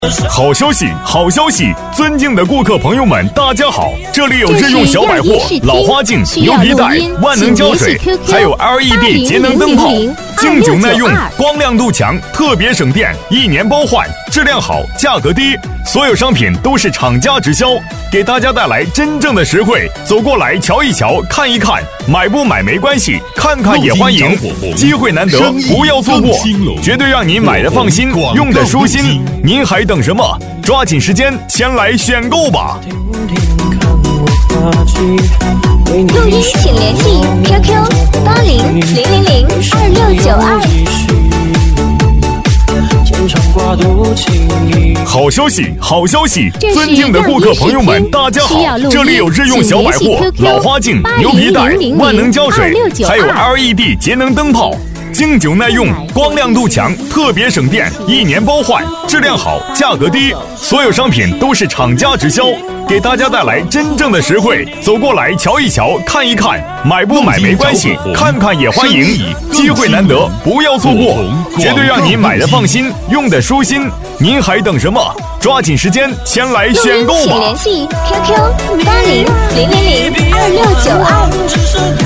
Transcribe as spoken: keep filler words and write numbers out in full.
好消息，好消息！尊敬的顾客朋友们，大家好，这里有日用小百货、老花镜、牛皮带、万能胶水，还有 L E D 节能灯泡，经久耐用，光亮度强，特别省电，一年包换，质量好，价格低，所有商品都是厂家直销，给大家带来真正的实惠。走过来瞧一瞧，看一看，买不买没关系，看看也欢迎，机会难得，不要错过，绝对让您买的放心，用的舒心。您还等什么？抓紧时间前来选购吧！ 录音请联系 Q Q 八零零零零二六九二。 好消息，好消息！尊敬的顾客朋友们，大家好，这里有日用小百货、老花镜、牛皮带、万能胶水，还有 L E D 节能灯泡。经久耐用，光亮度强，特别省电，一年包换，质量好，价格低，所有商品都是厂家直销，给大家带来真正的实惠。走过来瞧一瞧，看一看，买不买没关系，看看也欢迎，机会难得，不要错过，绝对让您买的放心，用的舒心。您还等什么？抓紧时间前来选购吧！ 请联系 Q Q 八零零零零二六九二。